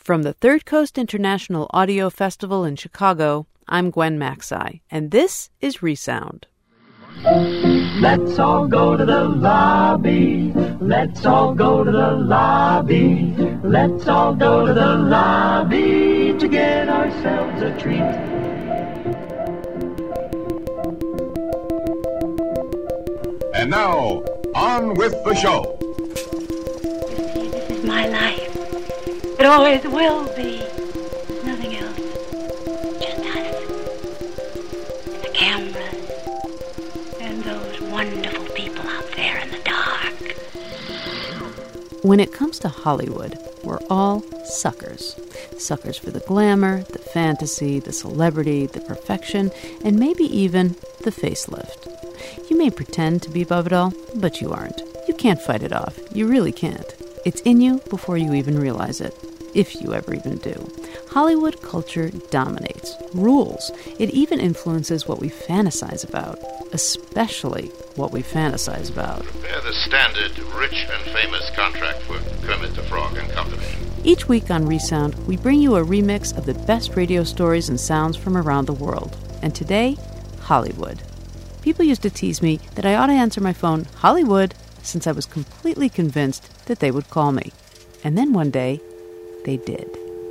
From the Third Coast International Audio Festival in Chicago, I'm Gwen Macsai, and this is Resound. Let's all go to the lobby. Let's all go to the lobby. Let's all go to the lobby to get ourselves a treat. And now, on with the show. This is my life. It always will be. Nothing else. Just us. The cameras. And those wonderful people out there in the dark. When it comes to Hollywood, we're all suckers. Suckers for the glamour, the fantasy, the celebrity, the perfection, and maybe even the facelift. You may pretend to be above it all, but you aren't. You can't fight it off. You really can't. It's in you before you even realize it, if you ever even do. Hollywood culture dominates, rules. It even influences what we fantasize about, especially what we fantasize about. Prepare the standard rich and famous contract for Kermit the Frog and Company. Each week on Resound, we bring you a remix of the best radio stories and sounds from around the world. And today, Hollywood. People used to tease me that I ought to answer my phone, Hollywood, since I was completely convinced that they would call me. And then one day, they did.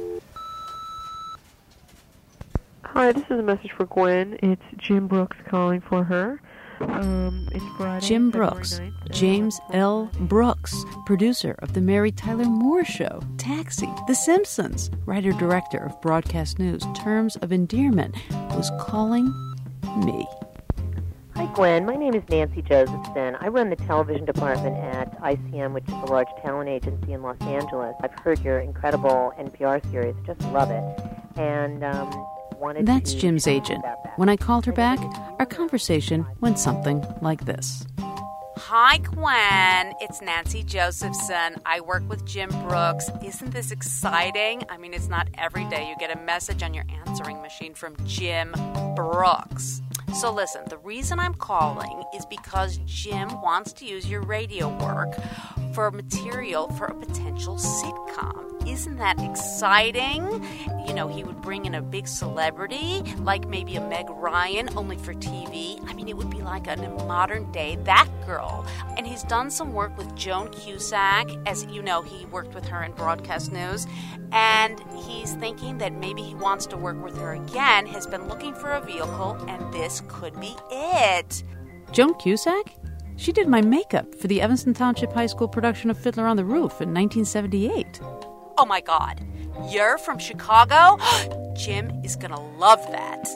Hi, this is a message for Gwen. It's Jim Brooks calling for her. It's Friday, Jim Brooks, James L. Brooks, producer of The Mary Tyler Moore Show, Taxi, The Simpsons, writer-director of Broadcast News, Terms of Endearment, was calling me. Hi, Gwen. My name is Nancy Josephson. I run the television department at ICM, which is a large talent agency in Los Angeles. I've heard your incredible NPR series. Just love it. And wanted That's to Jim's talk agent. about that. When I called her back, our conversation went something like this. Hi, Gwen. It's Nancy Josephson. I work with Jim Brooks. Isn't this exciting? I mean, it's not every day you get a message on your answering machine from Jim Brooks. So listen, the reason I'm calling is because Jim wants to use your radio work for material for a potential sitcom. Isn't that exciting? You know, he would bring in a big celebrity, like maybe a Meg Ryan, only for TV. I mean, it would be like a modern-day That Girl. And he's done some work with Joan Cusack. As you know, he worked with her in Broadcast News. And he's thinking that maybe he wants to work with her again, has been looking for a vehicle, and this could be it. Joan Cusack? She did my makeup for the Evanston Township High School production of Fiddler on the Roof in 1978. Oh my God, you're from Chicago? Jim is gonna love that.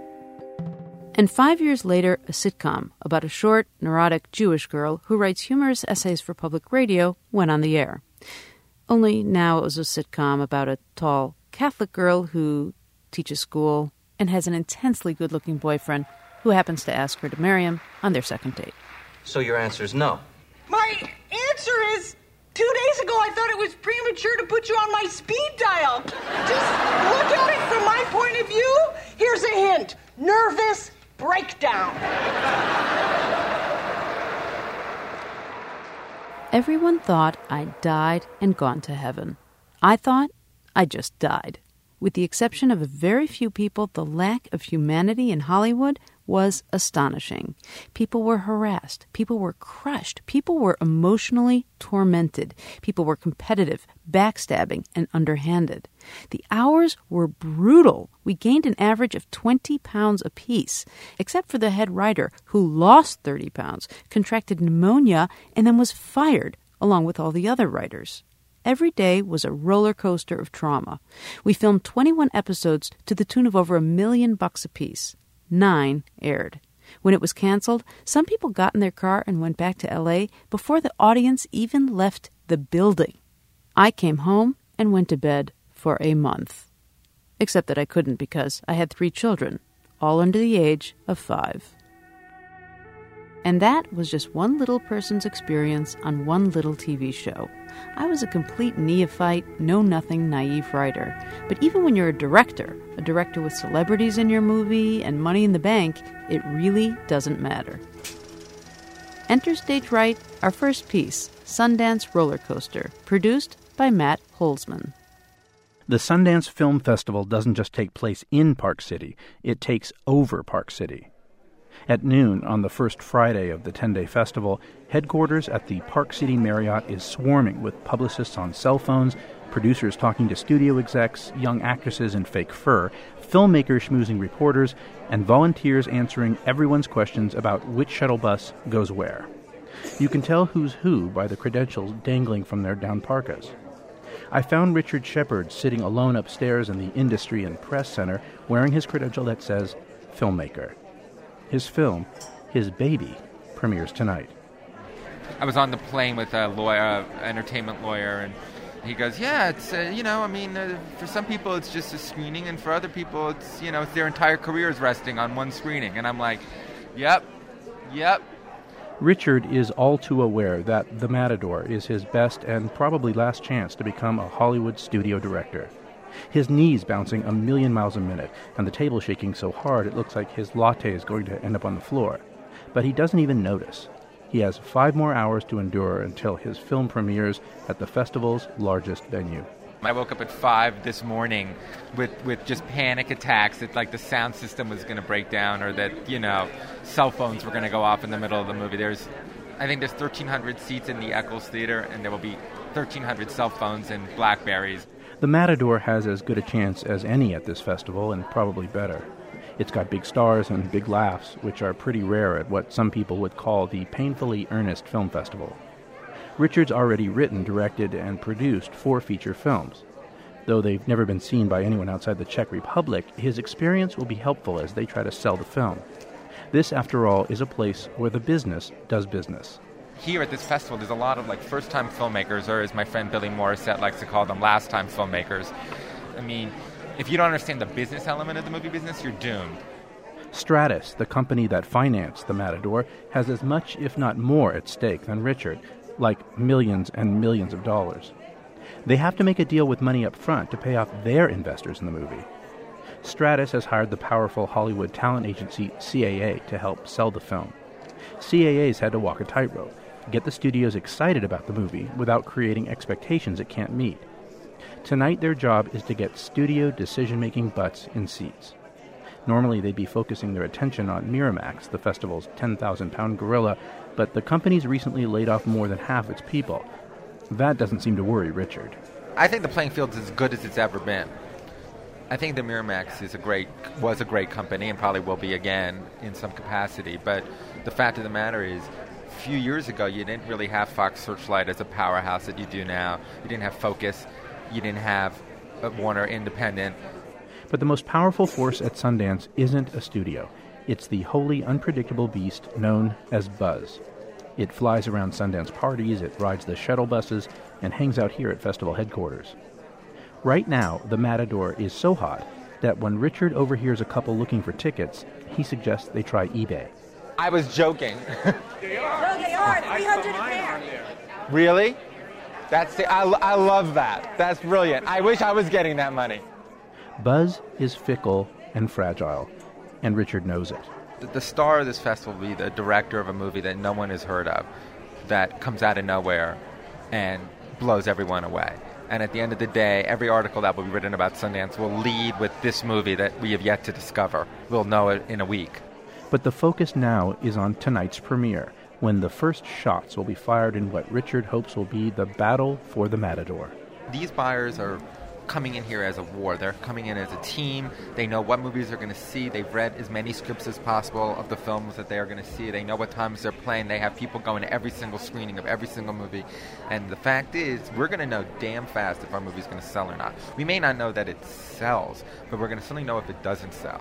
And 5 years later, a sitcom about a short, neurotic Jewish girl who writes humorous essays for public radio went on the air. Only now it was a sitcom about a tall Catholic girl who teaches school and has an intensely good-looking boyfriend who happens to ask her to marry him on their second date. So your answer is no. My answer is, 2 days ago I thought it was premature to put you on my speed dial. Just look at it from my point of view. Here's a hint. Nervous breakdown. Everyone thought I'd died and gone to heaven. I thought I just died. With the exception of a very few people, the lack of humanity in Hollywood was astonishing. People were harassed. People were crushed. People were emotionally tormented. People were competitive, backstabbing, and underhanded. The hours were brutal. We gained an average of 20 pounds apiece, except for the head writer, who lost 30 pounds, contracted pneumonia, and then was fired, along with all the other writers. Every day was a roller coaster of trauma. We filmed 21 episodes to the tune of over $1 million apiece. 9 aired. When it was canceled, some people got in their car and went back to L.A. before the audience even left the building. I came home and went to bed for a month. Except that I couldn't because I had 3 children, all under the age of 5. And that was just one little person's experience on one little TV show. I was a complete neophyte, know-nothing, naive writer. But even when you're a director with celebrities in your movie and money in the bank, it really doesn't matter. Enter Stage Right, our first piece, Sundance Roller Coaster, produced by Matt Holzman. The Sundance Film Festival doesn't just take place in Park City, it takes over Park City. At noon on the first Friday of the 10-day festival, headquarters at the Park City Marriott is swarming with publicists on cell phones, producers talking to studio execs, young actresses in fake fur, filmmakers schmoozing reporters, and volunteers answering everyone's questions about which shuttle bus goes where. You can tell who's who by the credentials dangling from their down parkas. I found Richard Shepard sitting alone upstairs in the Industry and Press Center wearing his credential that says filmmaker. His film, his baby, premieres tonight. I was on the plane with a lawyer, entertainment lawyer, and he goes, yeah, it's, for some people it's just a screening, and for other people it's, it's their entire careers resting on one screening. And I'm like, yep. Richard is all too aware that The Matador is his best and probably last chance to become a Hollywood studio director. His knees bouncing 1,000,000 miles a minute, and the table shaking so hard it looks like his latte is going to end up on the floor. But he doesn't even notice. He has 5 more hours to endure until his film premieres at the festival's largest venue. I woke up at 5 this morning with just panic attacks that like the sound system was going to break down, or that, cell phones were going to go off in the middle of the movie. I think there's 1,300 seats in the Eccles Theater, and there will be 1,300 cell phones and Blackberries. The Matador has as good a chance as any at this festival, and probably better. It's got big stars and big laughs, which are pretty rare at what some people would call the painfully earnest film festival. Richard's already written, directed, and produced 4 feature films. Though they've never been seen by anyone outside the Czech Republic, his experience will be helpful as they try to sell the film. This, after all, is a place where the business does business. Here at this festival, there's a lot of first-time filmmakers, or as my friend Billy Morissette likes to call them, last-time filmmakers. I mean, if you don't understand the business element of the movie business, you're doomed. Stratus, the company that financed The Matador, has as much, if not more, at stake than Richard, like millions and millions of dollars. They have to make a deal with money up front to pay off their investors in the movie. Stratus has hired the powerful Hollywood talent agency CAA to help sell the film. CAA's had to walk a tightrope, get the studios excited about the movie without creating expectations it can't meet. Tonight their job is to get studio decision-making butts in seats. Normally they'd be focusing their attention on Miramax, the festival's 10,000-pound gorilla, but the company's recently laid off more than half its people. That doesn't seem to worry Richard. I think the playing field's as good as it's ever been. I think the Miramax was a great company and probably will be again in some capacity, but the fact of the matter is, a few years ago you didn't really have Fox Searchlight as a powerhouse that you do now. You didn't have Focus. You didn't have Warner Independent. But the most powerful force at Sundance isn't a studio. It's the wholly unpredictable beast known as buzz. It flies around Sundance parties, it rides the shuttle buses, and hangs out here at festival headquarters. Right now, the Matador is so hot that when Richard overhears a couple looking for tickets, he suggests they try eBay. I was joking. They are. No, they are. 300 a pair. Really? I love that. That's brilliant. I wish I was getting that money. Buzz is fickle and fragile, and Richard knows it. The star of this festival will be the director of a movie that no one has heard of, that comes out of nowhere and blows everyone away. And at the end of the day, every article that will be written about Sundance will lead with this movie that we have yet to discover. We'll know it in a week. But the focus now is on tonight's premiere, when the first shots will be fired in what Richard hopes will be the battle for the Matador. These buyers are coming in here as a war. They're coming in as a team. They know what movies they're going to see. They've read as many scripts as possible of the films that they are going to see. They know what times they're playing. They have people going to every single screening of every single movie. And the fact is, we're going to know damn fast if our movie's going to sell or not. We may not know that it sells, but we're going to certainly know if it doesn't sell.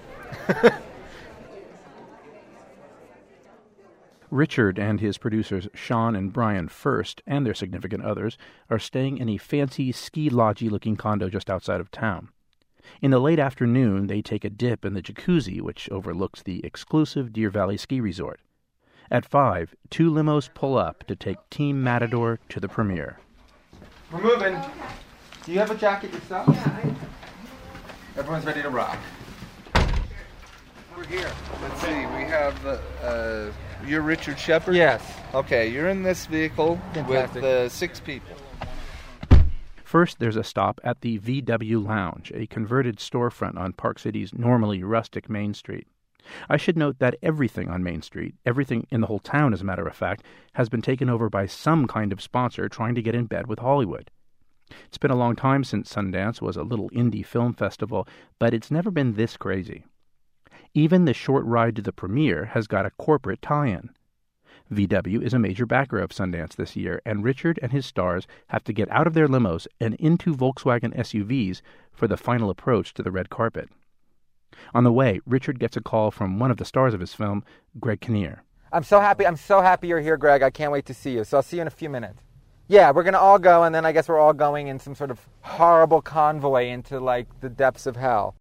Richard and his producers Sean and Brian First, and their significant others, are staying in a fancy ski-lodgy-looking condo just outside of town. In the late afternoon, they take a dip in the jacuzzi, which overlooks the exclusive Deer Valley Ski Resort. At 5, 2 limos pull up to take Team Matador to the premiere. We're moving. Do you have a jacket yourself? Yeah. Everyone's ready to rock. We're here. Let's see. We have you're Richard Shepard? Yes. Okay, you're in this vehicle. Fantastic. With 6 people. First, there's a stop at the VW Lounge, a converted storefront on Park City's normally rustic Main Street. I should note that everything on Main Street, everything in the whole town as a matter of fact, has been taken over by some kind of sponsor trying to get in bed with Hollywood. It's been a long time since Sundance was a little indie film festival, but it's never been this crazy. Even the short ride to the premiere has got a corporate tie-in. VW is a major backer of Sundance this year, and Richard and his stars have to get out of their limos and into Volkswagen SUVs for the final approach to the red carpet. On the way, Richard gets a call from one of the stars of his film, Greg Kinnear. I'm so happy you're here, Greg. I can't wait to see you. So I'll see you in a few minutes. Yeah, we're going to all go, and then I guess we're all going in some sort of horrible convoy into, like, the depths of hell.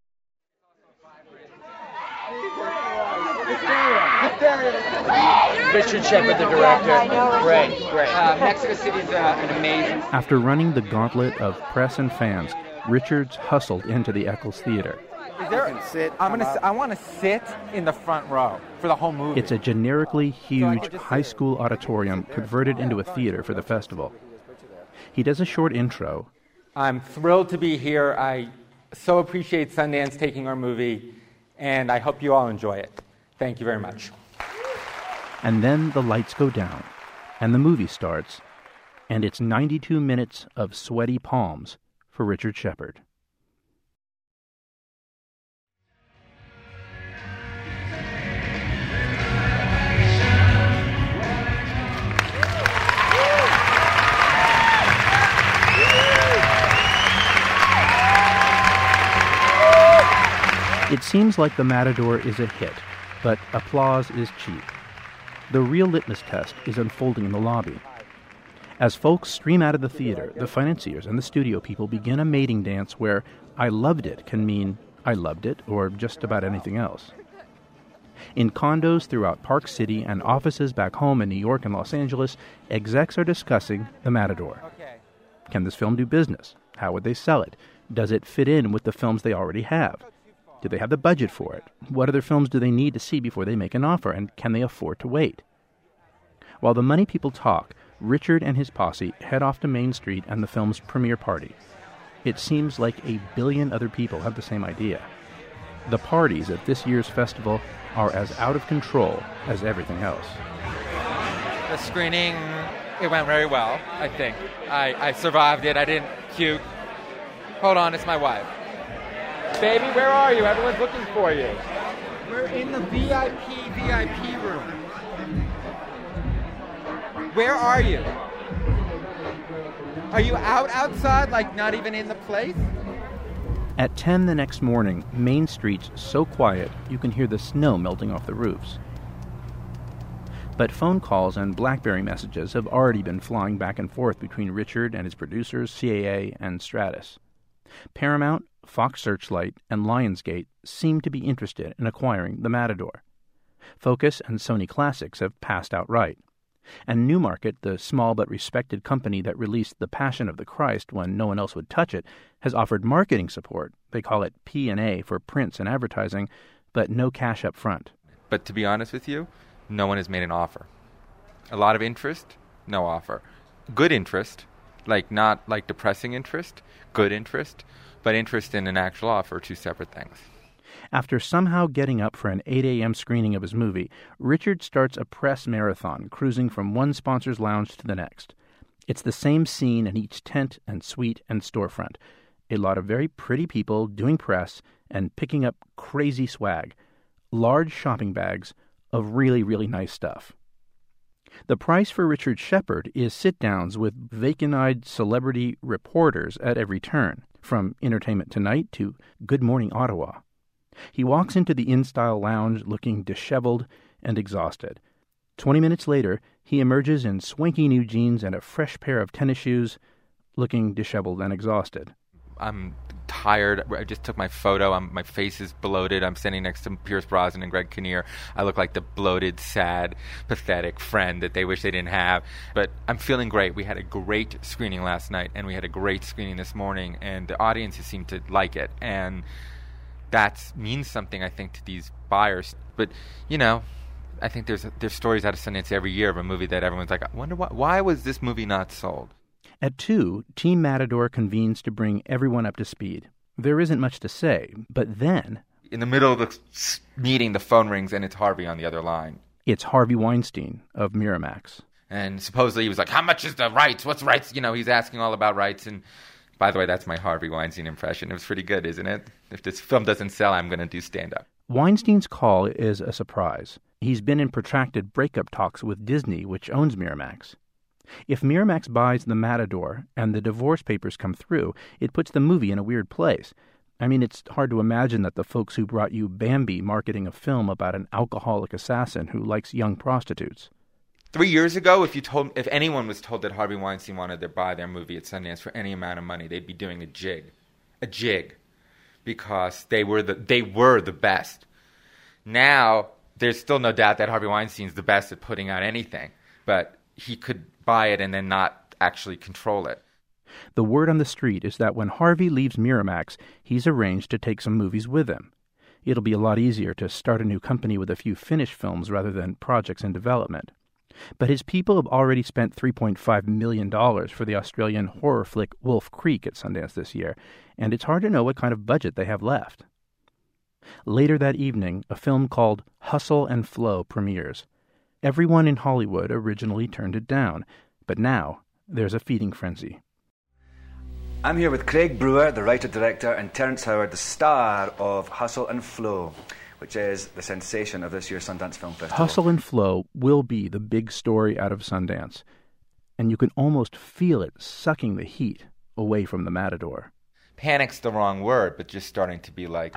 Richard Shepard, the director. Great. Mexico City's an amazing... After running the gauntlet of press and fans, Richards hustled into the Eccles Theater. I want to sit in the front row for the whole movie. It's a generically huge high school auditorium converted into a theater for the festival. He does a short intro. I'm thrilled to be here. I so appreciate Sundance taking our movie, and I hope you all enjoy it. Thank you very much. And then the lights go down, and the movie starts, and it's 92 minutes of sweaty palms for Richard Shepard. It seems like The Matador is a hit, but applause is cheap. The real litmus test is unfolding in the lobby. As folks stream out of the theater, the financiers and the studio people begin a mating dance where "I loved it" can mean "I loved it" or just about anything else. In condos throughout Park City and offices back home in New York and Los Angeles, execs are discussing The Matador. Can this film do business? How would they sell it? Does it fit in with the films they already have? Do they have the budget for it? What other films do they need to see before they make an offer, and can they afford to wait? While the money people talk, Richard and his posse head off to Main Street and the film's premiere party. It seems like 1 billion other people have the same idea. The parties at this year's festival are as out of control as everything else. The screening, it went very well, I think. I survived it. I didn't puke. Hold on, it's my wife. Baby, where are you? Everyone's looking for you. We're in the VIP room. Where are you? Are you outside, like not even in the place? At 10 the next morning, Main Street's so quiet you can hear the snow melting off the roofs. But phone calls and BlackBerry messages have already been flying back and forth between Richard and his producers, CAA and Stratus. Paramount, Fox Searchlight, and Lionsgate seem to be interested in acquiring The Matador. Focus and Sony Classics have passed outright. And Newmarket, the small but respected company that released The Passion of the Christ when no one else would touch it, has offered marketing support. They call it P&A for prints and advertising, but no cash up front. But to be honest with you, no one has made an offer. A lot of interest, no offer. Good interest, not like depressing interest, good interest, but interest in an actual offer are two separate things. After somehow getting up for an 8 a.m. screening of his movie, Richard starts a press marathon, cruising from one sponsor's lounge to the next. It's the same scene in each tent and suite and storefront. A lot of very pretty people doing press and picking up crazy swag. Large shopping bags of really, really nice stuff. The price for Richard Shepard is sit-downs with vacant-eyed celebrity reporters at every turn, from Entertainment Tonight to Good Morning Ottawa. He walks into the InStyle lounge looking disheveled and exhausted. 20 minutes later, he emerges in swanky new jeans and a fresh pair of tennis shoes, looking disheveled and exhausted. I'm tired. I just took my photo. My face is bloated. I'm standing next to Pierce Brosnan and Greg Kinnear. I look like the bloated, sad, pathetic friend that they wish they didn't have. But I'm feeling great. We had a great screening last night, and we had a great screening this morning, and the audiences seem to like it. And that means something, I think, to these buyers. But, I think there's stories out of Sundance every year of a movie that everyone's like, I wonder why was this movie not sold? At 2, Team Matador convenes to bring everyone up to speed. There isn't much to say, but then... In the middle of the meeting, the phone rings and it's Harvey on the other line. It's Harvey Weinstein of Miramax. And supposedly he was like, how much is the rights? What's rights? You know, he's asking all about rights. And by the way, that's my Harvey Weinstein impression. It was pretty good, isn't it? If this film doesn't sell, I'm going to do stand-up. Weinstein's call is a surprise. He's been in protracted breakup talks with Disney, which owns Miramax. If Miramax buys The Matador and the divorce papers come through, it puts the movie in a weird place. I mean, it's hard to imagine that the folks who brought you Bambi marketing a film about an alcoholic assassin who likes young prostitutes. 3 years ago, if anyone was told that Harvey Weinstein wanted to buy their movie at Sundance for any amount of money, they'd be doing a jig, because they were the best. Now, there's still no doubt that Harvey Weinstein's the best at putting out anything, but he could buy it and then not actually control it. The word on the street is that when Harvey leaves Miramax, he's arranged to take some movies with him. It'll be a lot easier to start a new company with a few finished films rather than projects in development. But his people have already spent $3.5 million for the Australian horror flick Wolf Creek at Sundance this year, and it's hard to know what kind of budget they have left. Later that evening, a film called Hustle and Flow premieres. Everyone in Hollywood originally turned it down, but now there's a feeding frenzy. I'm here with Craig Brewer, the writer-director, and Terence Howard, the star of Hustle and Flow, which is the sensation of this year's Sundance Film Festival. Hustle and Flow will be the big story out of Sundance, and you can almost feel it sucking the heat away from The Matador. Panic's the wrong word, but just starting to be like,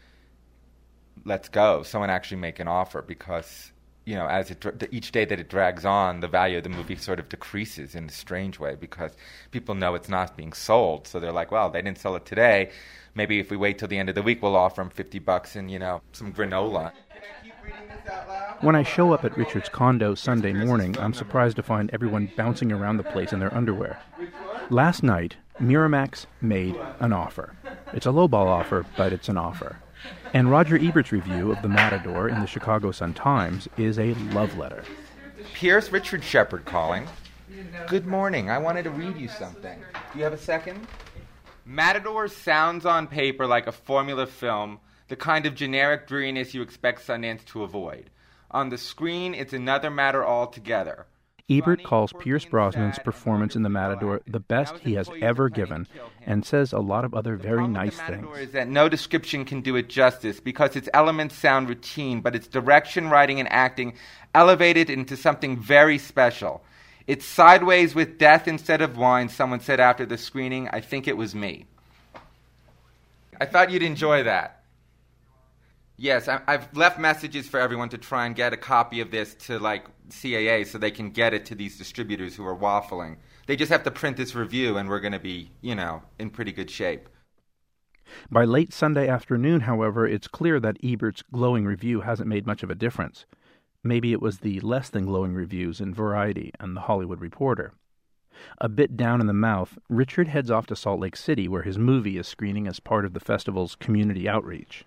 let's go. Someone actually make an offer, because, you know, as each day that it drags on, the value of the movie sort of decreases in a strange way, because people know it's not being sold. So they're like, well, they didn't sell it today. Maybe if we wait till the end of the week, we'll offer them $50 and, you know, some granola. When I show up at Richard's condo Sunday morning, I'm surprised to find everyone bouncing around the place in their underwear. Last night, Miramax made an offer. It's a lowball offer, but it's an offer. And Roger Ebert's review of The Matador in the Chicago Sun-Times is a love letter. Here's Richard Shepard calling. Good morning. I wanted to read you something. Do you have a second? Matador sounds on paper like a formula film, the kind of generic dreariness you expect Sundance to avoid. On the screen, it's another matter altogether. Ebert calls Pierce Brosnan's performance in The Matador the best he has ever given, and says a lot of other very nice things. Is that no description can do it justice, because its elements sound routine, but its direction, writing, and acting elevated into something very special. It's sideways with death instead of wine, someone said after the screening. I think it was me. I thought you'd enjoy that. Yes, I've left messages for everyone to try and get a copy of this to, like, CAA so they can get it to these distributors who are waffling. They just have to print this review, and we're going to be, you know, in pretty good shape. By late Sunday afternoon, however, it's clear that Ebert's glowing review hasn't made much of a difference. Maybe it was the less than glowing reviews in Variety and The Hollywood Reporter. A bit down in the mouth, Richard heads off to Salt Lake City, where his movie is screening as part of the festival's community outreach.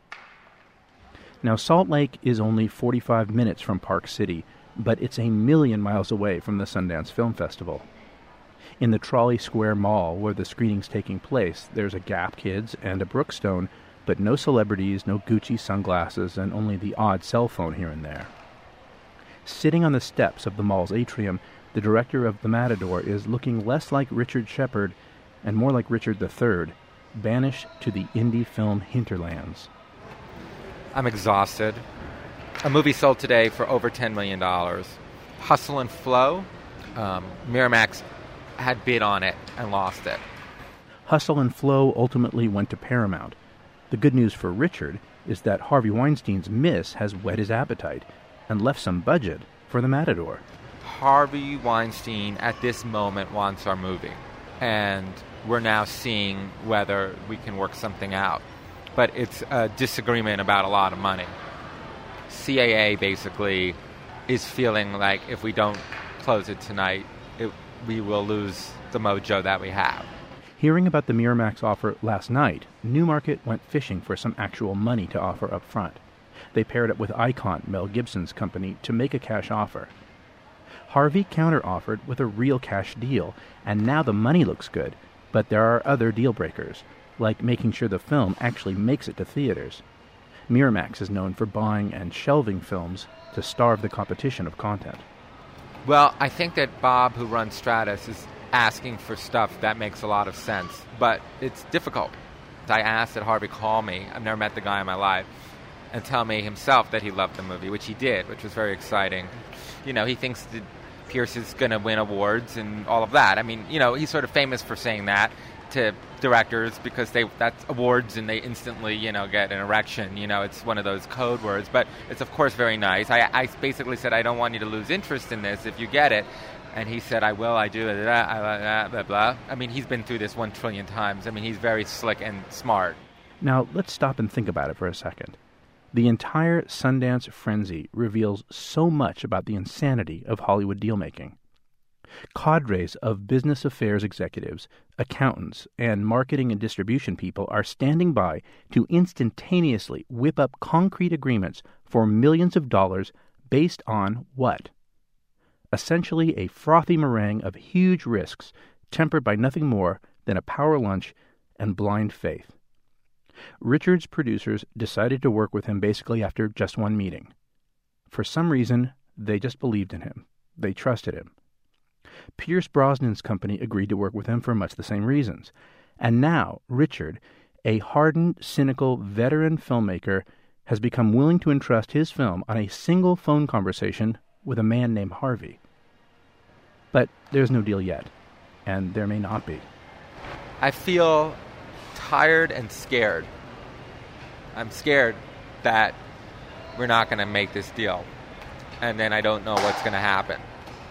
Now, Salt Lake is only 45 minutes from Park City, but it's a million miles away from the Sundance Film Festival. In the Trolley Square Mall, where the screening's taking place, there's a Gap Kids and a Brookstone, but no celebrities, no Gucci sunglasses, and only the odd cell phone here and there. Sitting on the steps of the mall's atrium, the director of The Matador is looking less like Richard Shepard and more like Richard III, banished to the indie film hinterlands. I'm exhausted. A movie sold today for over $10 million. Hustle and Flow. Miramax had bid on it and lost it. Hustle and Flow ultimately went to Paramount. The good news for Richard is that Harvey Weinstein's miss has whet his appetite and left some budget for The Matador. Harvey Weinstein at this moment wants our movie, and we're now seeing whether we can work something out. But it's a disagreement about a lot of money. CAA basically is feeling like if we don't close it tonight, we will lose the mojo that we have. Hearing about the Miramax offer last night, Newmarket went fishing for some actual money to offer up front. They paired up with Icon, Mel Gibson's company, to make a cash offer. Harvey counteroffered with a real cash deal, and now the money looks good, but there are other deal breakers, like making sure the film actually makes it to theaters. Miramax is known for buying and shelving films to starve the competition of content. Well, I think that Bob, who runs Stratus, is asking for stuff that makes a lot of sense, but it's difficult. I asked that Harvey call me, I've never met the guy in my life, and tell me himself that he loved the movie, which he did, which was very exciting. You know, he thinks that Pierce is going to win awards and all of that. I mean, you know, he's sort of famous for saying that to directors because that's awards and they instantly, you know, get an erection. You know, it's one of those code words, but it's of course very nice. I basically said, I don't want you to lose interest in this if you get it. And he said, I will, I do, blah, blah, blah. I mean, he's been through this 1 trillion times. I mean, he's very slick and smart. Now, let's stop and think about it for a second. The entire Sundance frenzy reveals so much about the insanity of Hollywood deal-making. Cadres of business affairs executives, accountants, and marketing and distribution people are standing by to instantaneously whip up concrete agreements for millions of dollars based on what? Essentially a frothy meringue of huge risks tempered by nothing more than a power lunch and blind faith. Richard's producers decided to work with him basically after just one meeting. For some reason, they just believed in him. They trusted him. Pierce Brosnan's company agreed to work with him for much the same reasons. And now, Richard, a hardened, cynical, veteran filmmaker, has become willing to entrust his film on a single phone conversation with a man named Harvey. But there's no deal yet, and there may not be. I feel tired and scared. I'm scared that we're not going to make this deal, and then I don't know what's going to happen.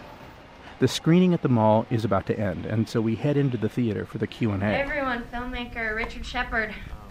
The screening at the mall is about to end, and so we head into the theater for the Q&A. Hey everyone, filmmaker Richard Shepard.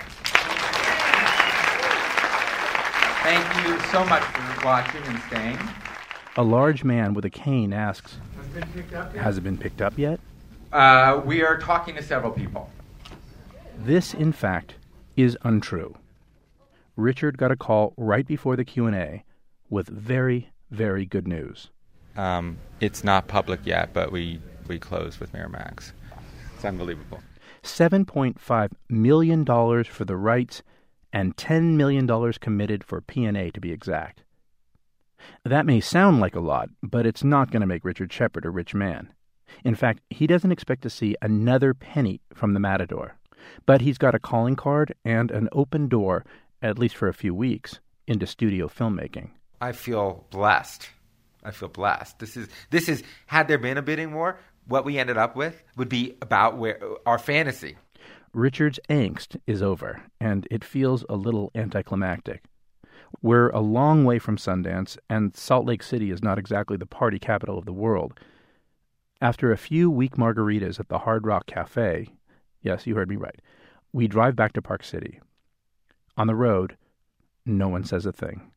Thank you so much for watching and staying. A large man with a cane asks, Has it been picked up yet? Has it been picked up yet? We are talking to several people. This, in fact, is untrue. Richard got a call right before the Q&A with very, very good news. It's not public yet, but we closed with Miramax. It's unbelievable. $7.5 million for the rights and $10 million committed for P&A to be exact. That may sound like a lot, but it's not going to make Richard Shepard a rich man. In fact, he doesn't expect to see another penny from the Matador. But he's got a calling card and an open door, at least for a few weeks, into studio filmmaking. I feel blessed. This is had there been a bidding war, what we ended up with would be about our fantasy. Richard's angst is over, and it feels a little anticlimactic. We're a long way from Sundance, and Salt Lake City is not exactly the party capital of the world. After a few weak margaritas at the Hard Rock Cafe, yes, you heard me right, we drive back to Park City. On the road, no one says a thing.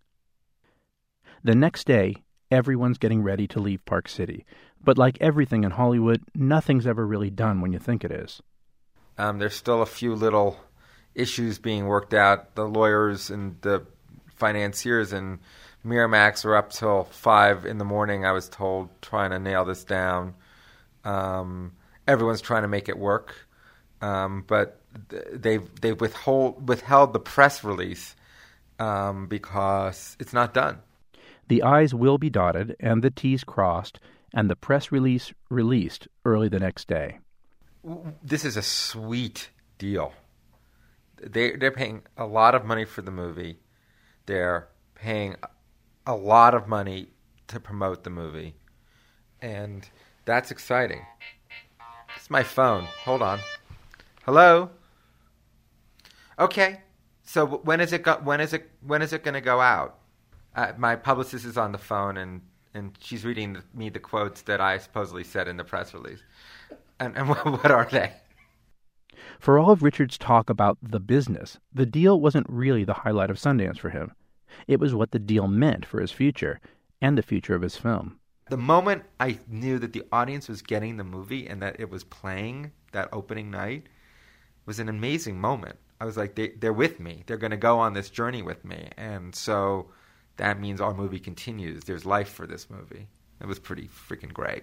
The next day, everyone's getting ready to leave Park City. But like everything in Hollywood, nothing's ever really done when you think it is. There's still a few little issues being worked out. The lawyers and the financiers and Miramax are up till 5 in the morning, I was told, trying to nail this down. Everyone's trying to make it work. But they've withheld the press release because it's not done. The I's will be dotted and the T's crossed, and the press release released early the next day. This is a sweet deal. They're paying a lot of money for the movie. They're paying a lot of money to promote the movie. And that's exciting. It's my phone. Hold on. Hello? Okay. So when is it going to go out? My publicist is on the phone, and she's reading me the quotes that I supposedly said in the press release. And what are they? For all of Richard's talk about the business, the deal wasn't really the highlight of Sundance for him. It was what the deal meant for his future and the future of his film. The moment I knew that the audience was getting the movie and that it was playing that opening night was an amazing moment. I was like, they're with me. They're going to go on this journey with me. And so that means our movie continues. There's life for this movie. It was pretty freaking great.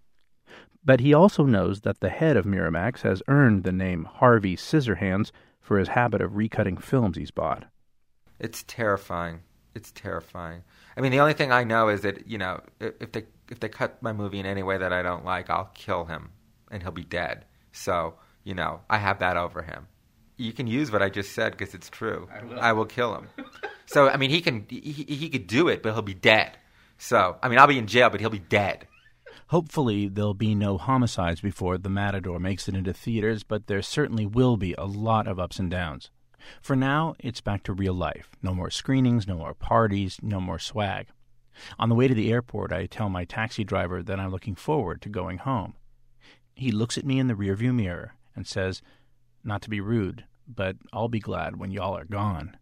But he also knows that the head of Miramax has earned the name Harvey Scissorhands for his habit of recutting films he's bought. It's terrifying. It's terrifying. I mean, the only thing I know is that, you know, if they cut my movie in any way that I don't like, I'll kill him and he'll be dead. So, you know, I have that over him. You can use what I just said because it's true. I will kill him. So, I mean, he could do it, but he'll be dead. So, I mean, I'll be in jail, but he'll be dead. Hopefully there'll be no homicides before The Matador makes it into theaters, but there certainly will be a lot of ups and downs. For now, it's back to real life. No more screenings, no more parties, no more swag. On the way to the airport, I tell my taxi driver that I'm looking forward to going home. He looks at me in the rearview mirror and says, "Not to be rude, but I'll be glad when y'all are gone."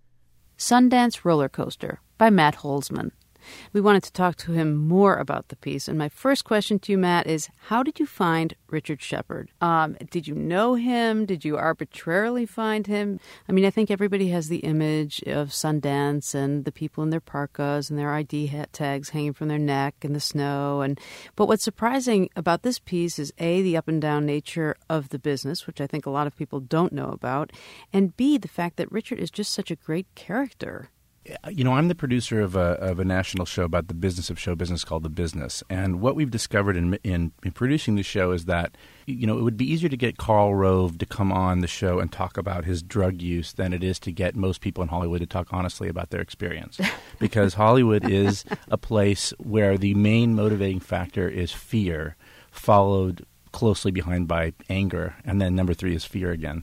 Sundance Roller Coaster by Matt Holzman. We wanted to talk to him more about the piece, and my first question to you, Matt, is how did you find Richard Shepard? Did you know him? Did you arbitrarily find him? I mean, I think everybody has the image of Sundance and the people in their parkas and their ID tags hanging from their neck in the snow. But what's surprising about this piece is, A, the up and down nature of the business, which I think a lot of people don't know about, and B, the fact that Richard is just such a great character. You know, I'm the producer of a national show about the business of show business called The Business. And what we've discovered in producing the show is that, you know, it would be easier to get Karl Rove to come on the show and talk about his drug use than it is to get most people in Hollywood to talk honestly about their experience. Because Hollywood is a place where the main motivating factor is fear, followed closely behind by anger, and then number 3 is fear again.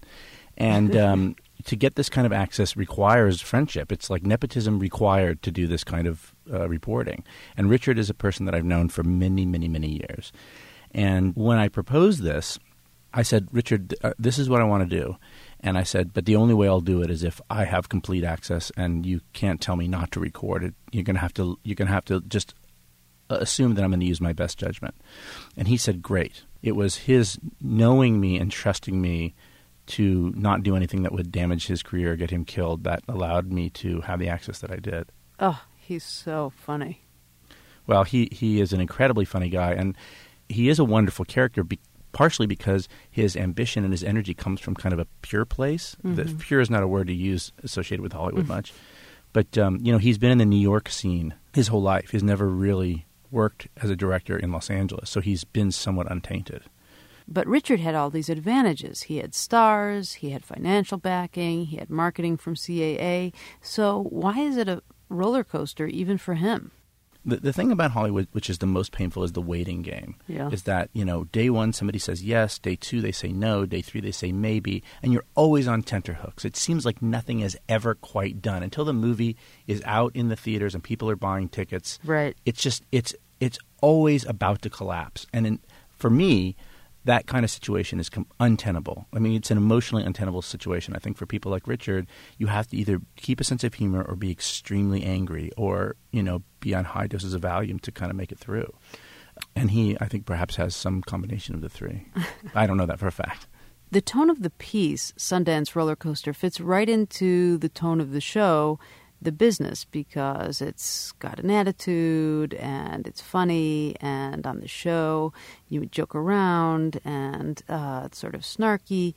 And to get this kind of access requires friendship. It's like nepotism required to do this kind of reporting. And Richard is a person that I've known for many, many, many years. And when I proposed this, I said, "Richard, this is what I want to do." And I said, "But the only way I'll do it is if I have complete access, and you can't tell me not to record it. You're going to have to just assume that I'm going to use my best judgment." And he said, "Great." It was his knowing me and trusting me to not do anything that would damage his career or get him killed that allowed me to have the access that I did. Oh, he's so funny. Well, he is an incredibly funny guy, and he is a wonderful character, partially because his ambition and his energy comes from kind of a pure place. Mm-hmm. Pure is not a word to use associated with Hollywood much. But, you know, he's been in the New York scene his whole life. He's never really worked as a director in Los Angeles, so he's been somewhat untainted. But Richard had all these advantages. He had stars, he had financial backing, he had marketing from CAA. So why is it a roller coaster even for him? The thing about Hollywood, which is the most painful, is the waiting game. Yeah. Is that, you know, day 1 somebody says yes, day 2 they say no, day 3 they say maybe, and you're always on tenterhooks. It seems like nothing is ever quite done until the movie is out in the theaters and people are buying tickets. Right. It's just it's always about to collapse. And for me, that kind of situation is untenable. I mean, it's an emotionally untenable situation. I think for people like Richard, you have to either keep a sense of humor or be extremely angry or, you know, be on high doses of Valium to kind of make it through. And he, I think, perhaps has some combination of the 3. I don't know that for a fact. The tone of the piece, Sundance Roller Coaster, fits right into the tone of the show, The Business, because it's got an attitude and it's funny, and on the show you would joke around and it's sort of snarky.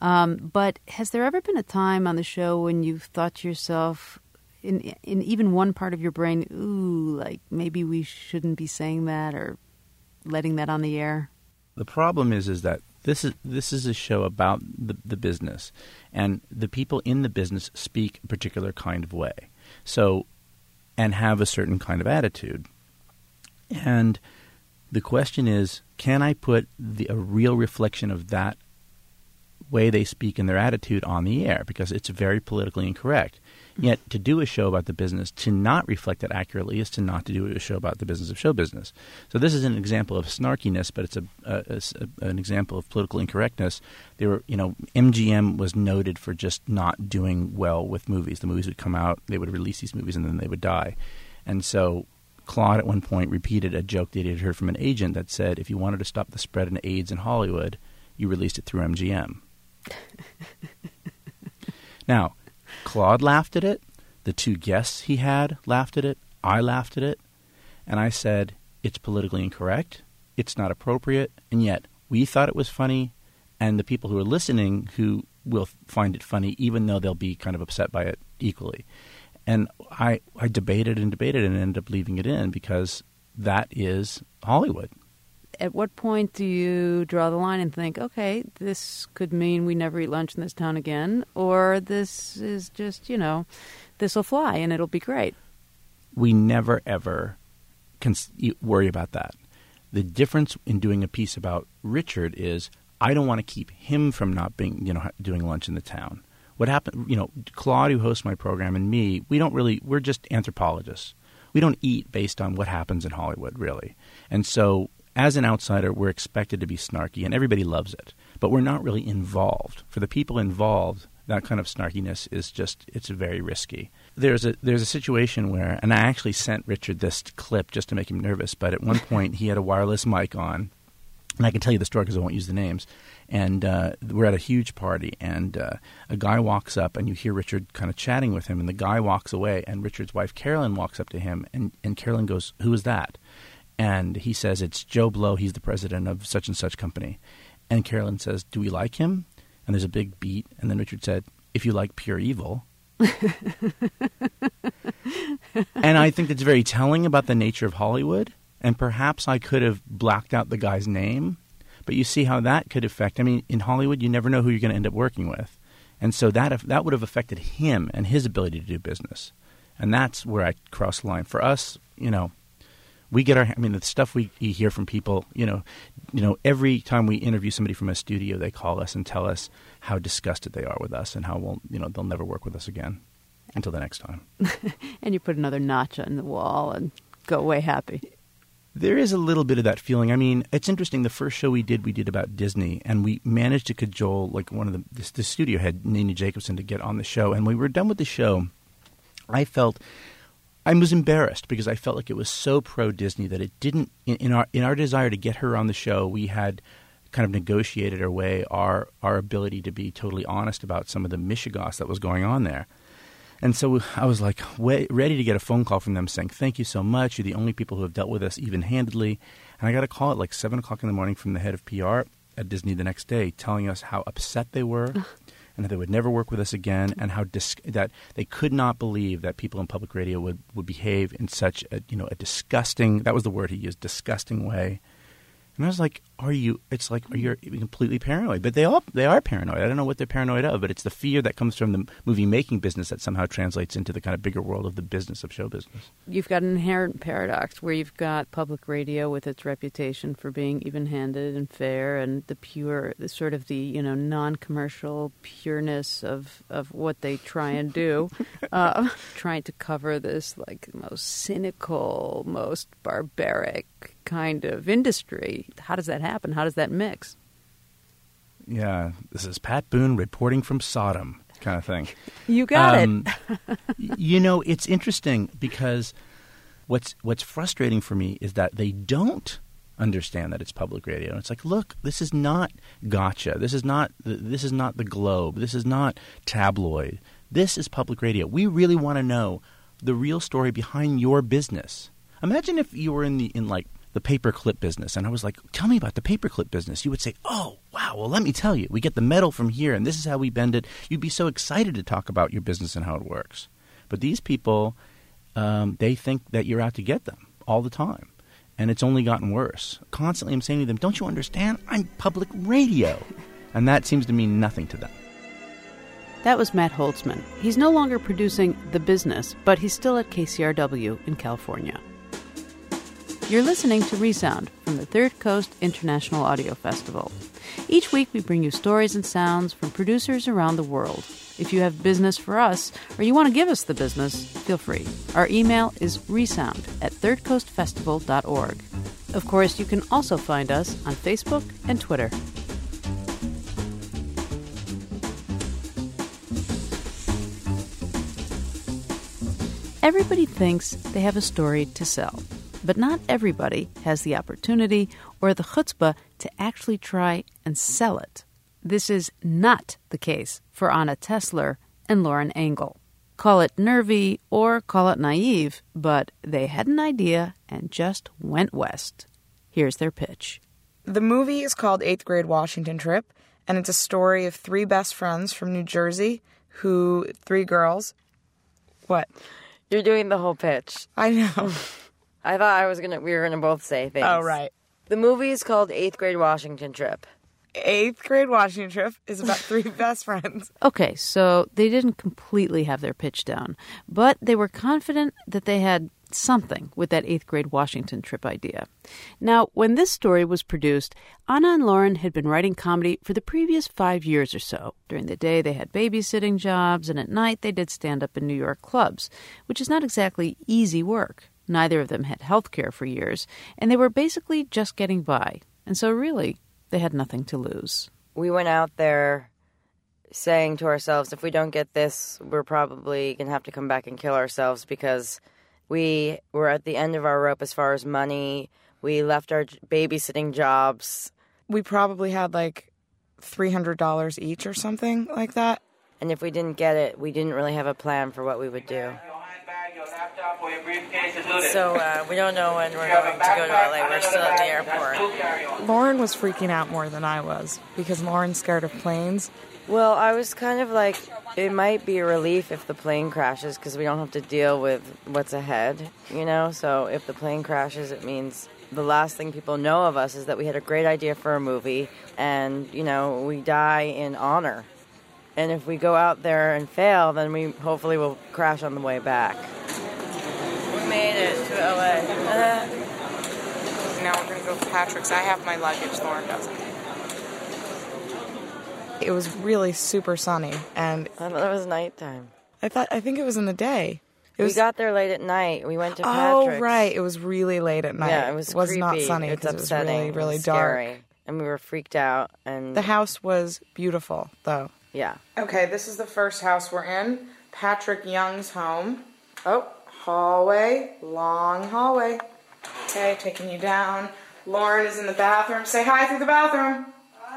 But has there ever been a time on the show when you've thought to yourself, in even one part of your brain, ooh, like maybe we shouldn't be saying that or letting that on the air? The problem is that this is a show about the business, and the people in the business speak a particular kind of way. So, and have a certain kind of attitude. And the question is, can I put a real reflection of that way they speak and their attitude on the air? Because it's very politically incorrect. Yet to do a show about the business, to not reflect it accurately, is to not to do a show about the business of show business. So this is an example of snarkiness, but it's an example of political incorrectness. They were, you know, MGM was noted for just not doing well with movies. The movies would come out, they would release these movies, and then they would die. And so Claude at one point repeated a joke that he had heard from an agent that said, if you wanted to stop the spread of AIDS in Hollywood, you released it through MGM. Now, Claude laughed at it. The 2 guests he had laughed at it. I laughed at it. And I said, it's politically incorrect, it's not appropriate, and yet we thought it was funny, and the people who are listening who will find it funny, even though they'll be kind of upset by it equally. And I debated and ended up leaving it in because that is Hollywood. At what point do you draw the line and think, okay, this could mean we never eat lunch in this town again, or this is just, this will fly and it'll be great? We never, ever worry about that. The difference in doing a piece about Richard is I don't want to keep him from not being, doing lunch in the town. What happened, Claude, who hosts my program, and me, we're just anthropologists. We don't eat based on what happens in Hollywood, really. And so as an outsider, we're expected to be snarky, and everybody loves it. But we're not really involved. For the people involved, that kind of snarkiness is it's very risky. There's a situation where, and I actually sent Richard this clip just to make him nervous, but at one point he had a wireless mic on, and I can tell you the story because I won't use the names. And we're at a huge party, and a guy walks up, and you hear Richard kind of chatting with him, and the guy walks away, and Richard's wife, Carolyn, walks up to him, and Carolyn goes, "Who is that?" And he says, "It's Joe Blow. He's the president of such and such company." And Carolyn says, "Do we like him?" And there's a big beat, and then Richard said, "If you like pure evil." And I think that's very telling about the nature of Hollywood. And perhaps I could have blacked out the guy's name, but you see how that could affect. I mean, in Hollywood, you never know who you're going to end up working with. And so that would have affected him and his ability to do business. And that's where I cross the line. For us, we get the stuff we hear from people, every time we interview somebody from a studio, they call us and tell us how disgusted they are with us and how they'll never work with us again until the next time. And you put another notch on the wall and go away happy. There is a little bit of that feeling. I mean, it's interesting. The first show we did about Disney, and we managed to cajole one of the studio head, Nina Jacobson, to get on the show. And when we were done with the show, I was embarrassed because I felt like it was so pro-Disney that it didn't – in our desire to get her on the show, we had kind of negotiated our way, our ability to be totally honest about some of the mishigas that was going on there. And so I was like ready to get a phone call from them saying, "Thank you so much. You're the only people who have dealt with us even-handedly." And I got a call at 7 o'clock in the morning from the head of PR at Disney the next day telling us how upset they were and that they would never work with us again, and how that they could not believe that people in public radio would behave in such a disgusting – that was the word he used – disgusting way. And I was like, are you completely paranoid? But they are paranoid. I don't know what they're paranoid of, but it's the fear that comes from the movie-making business that somehow translates into the kind of bigger world of the business of show business. You've got an inherent paradox where you've got public radio with its reputation for being even-handed and fair, and the sort of non-commercial pureness of what they try and do, trying to cover this most cynical, most barbaric kind of industry. How does that happen? How does that mix? Yeah, this is Pat Boone reporting from Sodom kind of thing. You got it. It's interesting because what's frustrating for me is that they don't understand that it's public radio. And it's like, look, this is not Gotcha. This is not the Globe. This is not tabloid. This is public radio. We really want to know the real story behind your business. Imagine if you were in the paperclip business, and I was like, "Tell me about the paperclip business." You would say, "Oh, wow, well, let me tell you. We get the metal from here, and this is how we bend it." You'd be so excited to talk about your business and how it works. But these people, they think that you're out to get them all the time, and it's only gotten worse. Constantly I'm saying to them, "Don't you understand? I'm public radio." And that seems to mean nothing to them. That was Matt Holtzman. He's no longer producing The Business, but he's still at KCRW in California. You're listening to Resound from the Third Coast International Audio Festival. Each week we bring you stories and sounds from producers around the world. If you have business for us, or you want to give us the business, feel free. Our email is resound@thirdcoastfestival.org. Of course, you can also find us on Facebook and Twitter. Everybody thinks they have a story to sell. But not everybody has the opportunity or the chutzpah to actually try and sell it. This is not the case for Anna Tessler and Lauren Engel. Call it nervy or call it naive, but they had an idea and just went west. Here's their pitch. The movie is called 8th Grade Washington Trip, and it's a story of 3 best friends from New Jersey 3 girls. What? You're doing the whole pitch. I know. I thought we were gonna both say things. Oh, right. The movie is called 8th Grade Washington Trip. 8th Grade Washington Trip is about 3 best friends. Okay, so they didn't completely have their pitch down, but they were confident that they had something with that 8th Grade Washington Trip idea. Now, when this story was produced, Anna and Lauren had been writing comedy for the previous 5 years or so. During the day, they had babysitting jobs, and at night, they did stand-up in New York clubs, which is not exactly easy work. Neither of them had health care for years, and they were basically just getting by. And so really, they had nothing to lose. We went out there saying to ourselves, if we don't get this, we're probably going to have to come back and kill ourselves because we were at the end of our rope as far as money. We left our babysitting jobs. We probably had like $300 each or something like that. And if we didn't get it, we didn't really have a plan for what we would do. So we don't know when we're going to go to LA. We're still at the airport. Lauren was freaking out more than I was because Lauren's scared of planes. Well, I was kind of like, it might be a relief if the plane crashes because we don't have to deal with what's ahead, you know? So if the plane crashes, it means the last thing people know of us is that we had a great idea for a movie and, you know, we die in honor. And if we go out there and fail, then we hopefully will crash on the way back. We made it to LA. Now we're going to go to Patrick's. I have my luggage, Lauren doesn't. It was really super sunny, and I thought it was nighttime. I think it was in the day. We got there late at night. We went to Patrick's. Oh, right. It was really late at night. Yeah, it was creepy. Not sunny because it was really, really dark. Scary. And we were freaked out. And the house was beautiful, though. Yeah. Okay, this is the first house we're in. Patrick Young's home. Oh, hallway. Long hallway. Okay, taking you down. Lauren is in the bathroom. Say hi through the bathroom.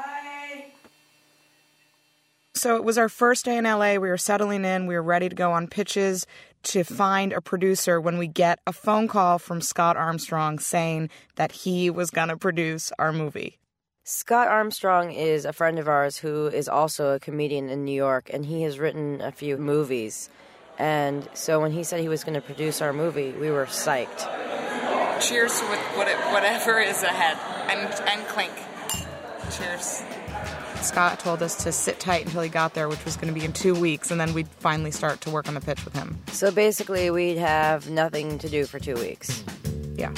So it was our first day in LA. We were settling in. We were ready to go on pitches to find a producer when we get a phone call from Scott Armstrong saying that he was going to produce our movie. Scott Armstrong is a friend of ours who is also a comedian in New York, and he has written a few movies. And so when he said he was going to produce our movie, we were psyched. Cheers to whatever is ahead. And clink. Cheers. Scott told us to sit tight until he got there, which was going to be in 2 weeks, and then we'd finally start to work on the pitch with him. So basically, we'd have nothing to do for 2 weeks. Yeah.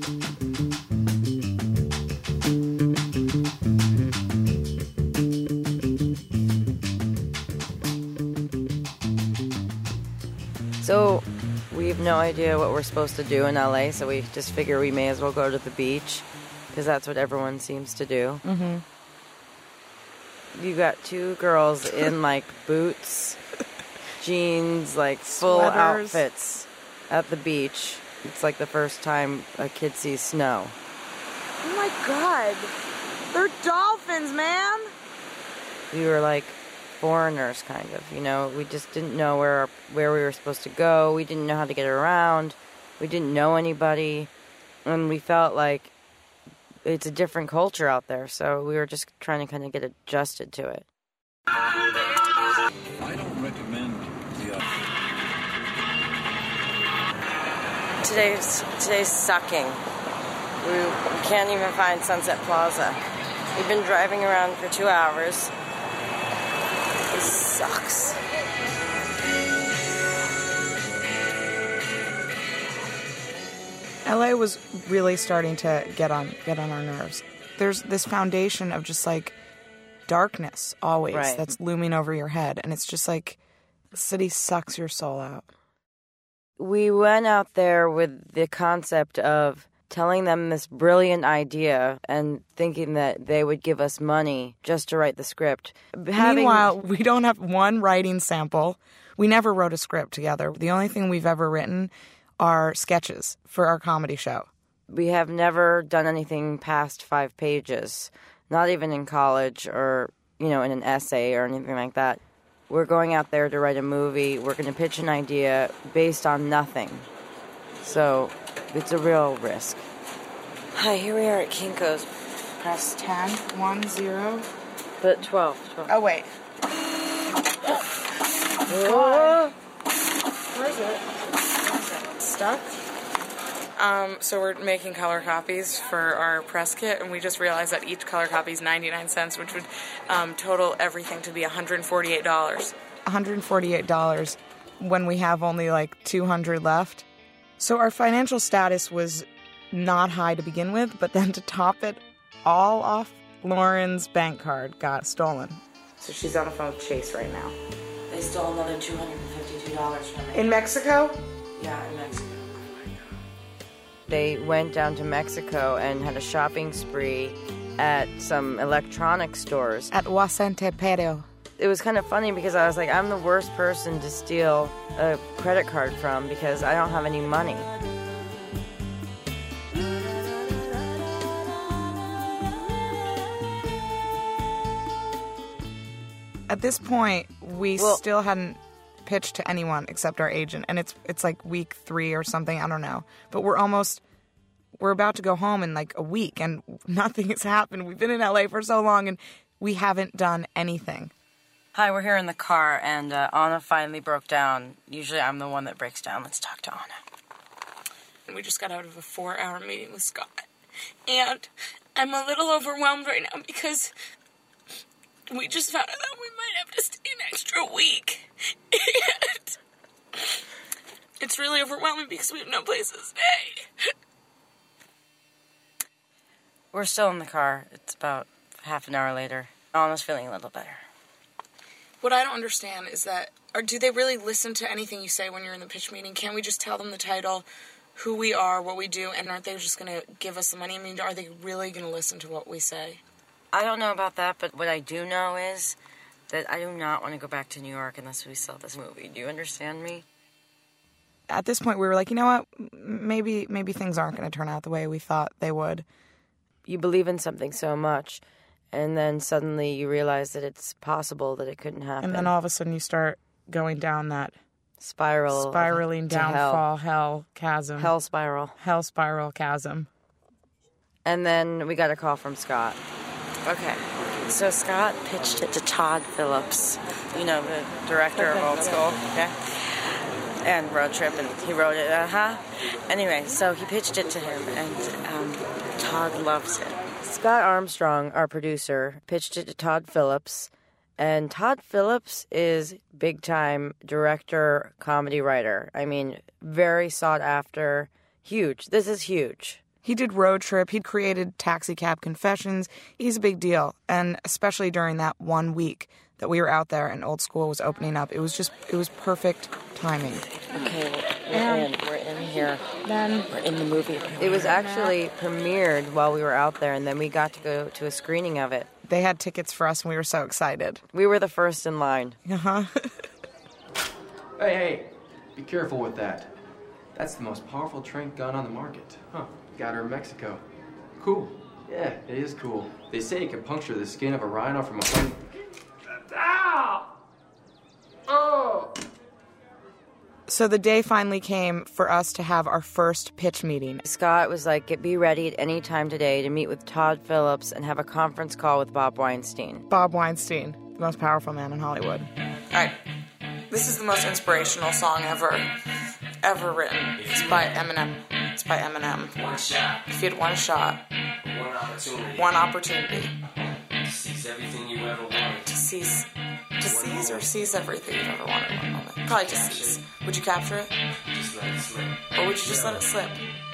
So we have no idea what we're supposed to do in LA, so we just figure we may as well go to the beach, because that's what everyone seems to do. Mm-hmm. You got 2 girls in, like, boots, jeans, like, full Sweaters. outfits at the beach. It's like the first time a kid sees snow. Oh, my God. They're dolphins, man. We were, like, foreigners, kind of, you know? We just didn't know where we were supposed to go. We didn't know how to get around. We didn't know anybody. And we felt like it's a different culture out there, so we were just trying to kind of get adjusted to it. I don't recommend the Today's sucking. We can't even find Sunset Plaza. We've been driving around for 2 hours. It sucks. LA was really starting to get on our nerves. There's this foundation of just like darkness always that's looming over your head, and it's just like the city sucks your soul out. We went out there with the concept of telling them this brilliant idea and thinking that they would give us money just to write the script. Meanwhile, we don't have one writing sample. We never wrote a script together. The only thing we've ever written are sketches for our comedy show. We have never done anything past 5 pages, not even in college or, you know, in an essay or anything like that. we're going out there to write a movie. We're going to pitch an idea based on nothing. So it's a real risk. Hi, here we are at Kinko's. Press 10, 1, 0. But 12. Oh, wait. Where is it? Stuck? So we're making color copies for our press kit, and we just realized that each color copy is 99 cents, which would total everything to be $148. $148 when we have only like 200 left. So our financial status was not high to begin with, but then to top it all off, Lauren's bank card got stolen. So she's on the phone with Chase right now. They stole another $252 from me. In Mexico? Yeah, in Mexico. They went down to Mexico and had a shopping spree at some electronic stores. At Huasentepero. It was kind of funny because I was like, I'm the worst person to steal a credit card from because I don't have any money. At this point, we still hadn't pitched to anyone except our agent, and it's like week 3 or something, I don't know. But we're about to go home in like a week, and nothing has happened. We've been in LA for so long, and we haven't done anything. Hi, we're here in the car, and Anna finally broke down. Usually I'm the one that breaks down. Let's talk to Anna. And we just got out of a 4-hour meeting with Scott. And I'm a little overwhelmed right now because we just found out that we might have to stay an extra week. And it's really overwhelming because we have no place to stay. We're still in the car. It's about half an hour later. Anna's feeling a little better. What I don't understand is that, or do they really listen to anything you say when you're in the pitch meeting? Can't we just tell them the title, who we are, what we do, and aren't they just going to give us the money? I mean, are they really going to listen to what we say? I don't know about that, but what I do know is that I do not want to go back to New York unless we sell this movie. Do you understand me? At this point, we were like, you know what? Maybe things aren't going to turn out the way we thought they would. You believe in something so much, and then suddenly you realize that it's possible that it couldn't happen. And then all of a sudden you start going down that spiraling downfall, hell chasm. Hell spiral chasm. And then we got a call from Scott. Okay, so Scott pitched it to Todd Phillips, you know, the director of Old School, okay? And Road Trip, and he wrote it, Anyway, so he pitched it to him, and Todd loves it. Scott Armstrong, our producer, pitched it to Todd Phillips, and Todd Phillips is big-time director, comedy writer. I mean, very sought after, huge. This is huge. He did Road Trip. He'd created Taxi Cab Confessions. He's a big deal, and especially during that 1 week that we were out there and Old School was opening up, it was perfect timing. Okay, we're in here. Then we're in the movie. It was actually premiered while we were out there, and then we got to go to a screening of it. They had tickets for us, and we were so excited. We were the first in line. Uh-huh. Hey, be careful with that. That's the most powerful tranq gun on the market. Huh, got her in Mexico. Cool. Yeah, it is cool. They say it can puncture the skin of a rhino from a plane. Ow! Oh! So the day finally came for us to have our first pitch meeting. Scott was like, be ready at any time today to meet with Todd Phillips and have a conference call with Bob Weinstein. Bob Weinstein, the most powerful man in Hollywood. All right, this is the most inspirational song ever written. It's by Eminem. One shot. If you had one shot. One opportunity. To seize everything you ever wanted. To seize or seize everything you've ever wanted in one moment. Probably to seize. Would you capture it? Just let it slip. Or would you just let it slip?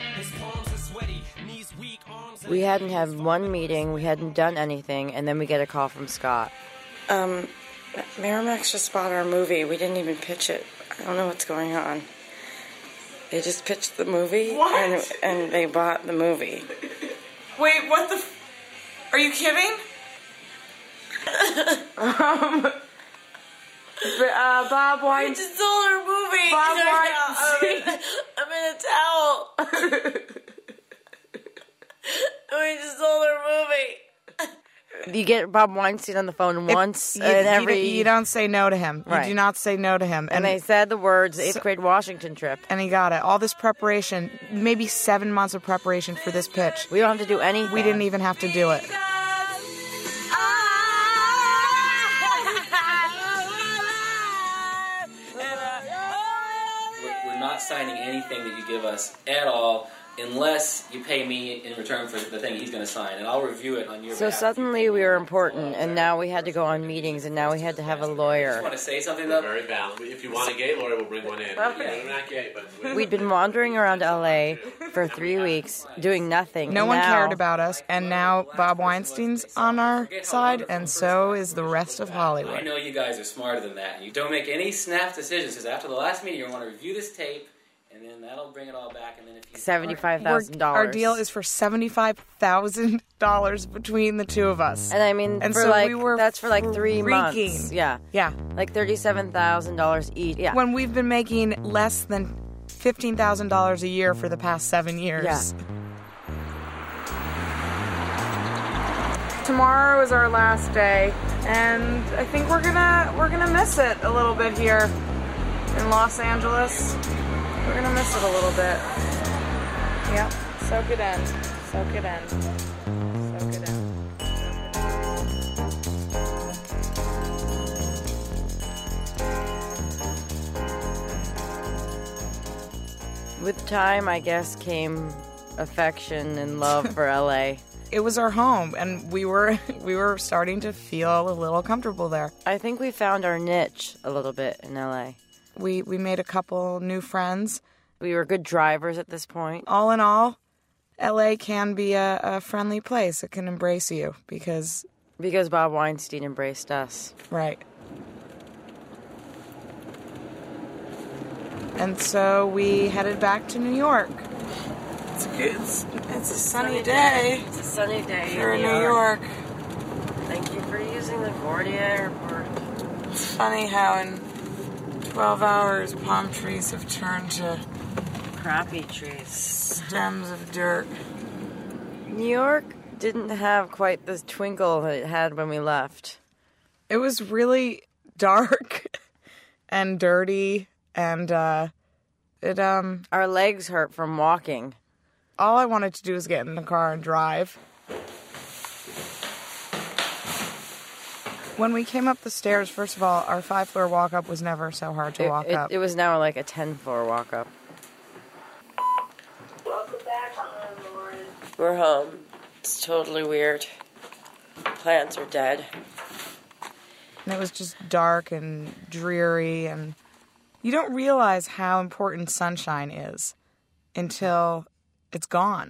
We hadn't had one meeting, we hadn't done anything, and then we get a call from Scott. Miramax just bought our movie. We didn't even pitch it. I don't know what's going on. They just pitched the movie, and they bought the movie. Wait, what the... Are you kidding? Bob Weinstein... We just sold our movie! Bob Weinstein... I'm in a towel! We just sold our movie! You get Bob Weinstein on the phone once in every... You don't say no to him. Right. You do not say no to him. And they said the words, 8th grade Washington trip. And he got it. All this preparation, maybe 7 months of preparation for this pitch. We don't have to do anything. We didn't even have to do it. We're not signing anything that you give us at all, unless you pay me in return for the thing he's going to sign, and I'll review it on your behalf. So suddenly we were important, and now we had to go on meetings, and now we had to have a I lawyer. just want to say something, though. Very valid. If you want a gay lawyer, we'll bring one in. Okay. We're not gay, but... We'd been wandering around L.A. for 3 weeks, doing nothing. No one cared about us, and now Bob Weinstein's on our side, and so is the rest of Hollywood. I know you guys are smarter than that, and you don't make any snap decisions, because after the last meeting, you're going to want to review this tape, and then that'll bring it all back, and then if you... $75,000. Our deal is for $75,000 between the two of us. And I mean, and for so like, we were that's for like 3 months. Yeah. Yeah. Like $37,000 each. Yeah. When we've been making less than $15,000 a year for the past 7 years. Yeah. Tomorrow is our last day, and I think we're gonna miss it a little bit here in Los Angeles. We're gonna miss it a little bit. Yep. Soak it in. Soak it in. Soak it in. With time, I guess, came affection and love for LA. It was our home, and we were starting to feel a little comfortable there. I think we found our niche a little bit in LA. We made a couple new friends. We were good drivers at this point. All in all, LA can be a friendly place. It can embrace you because Bob Weinstein embraced us. Right. And so we headed back to New York. It's a sunny day. It's a sunny day here in New York. Thank you for using LaGuardia Airport. It's funny how in 12 hours palm trees have turned to crappy trees. Stems of dirt. New York didn't have quite the twinkle that it had when we left. It was really dark and dirty, and our legs hurt from walking. All I wanted to do was get in the car and drive. When we came up the stairs, first of all, our 5-floor walk-up was never so hard to walk up. It was now like a 10-floor walk-up. Welcome back home, Lauren. We're home. It's totally weird. Plants are dead. And it was just dark and dreary, and you don't realize how important sunshine is until it's gone.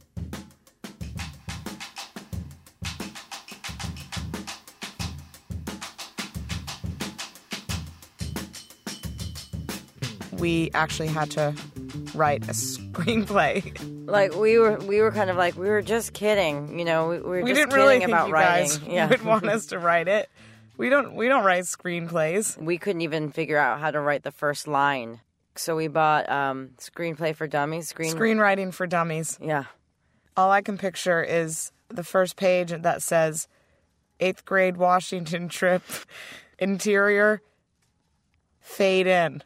We actually had to write a screenplay. Like we were kind of like, we were just kidding, you know. We were just didn't kidding really about think you writing. guys would want us to write it. We don't write screenplays. We couldn't even figure out how to write the first line, so we bought Screenplay for Dummies. Screenwriting for Dummies. Yeah. All I can picture is the first page that says 8th grade Washington trip, interior, fade in.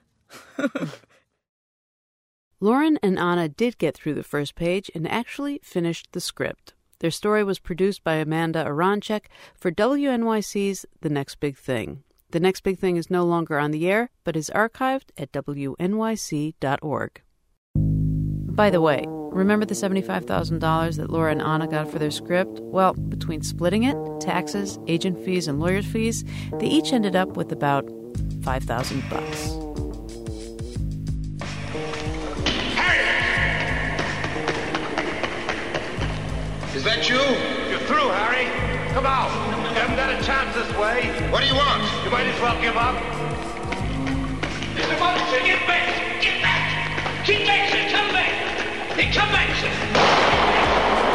Lauren and Anna did get through the first page and actually finished the script. Their story was produced by Amanda Aronchek for WNYC's The Next Big Thing. The Next Big Thing is no longer on the air, but is archived at wnyc.org. By the way, remember the $75,000 that Laura and Anna got for their script? Well, between splitting it, taxes, agent fees, and lawyers' fees, they each ended up with about $5,000. Is that you? You're through, Harry. Come out. You haven't got a chance this way. What do you want? You might as well give up. Mr. Monster, get back! Get back! Keep back, sir! Come back! Hey, come back,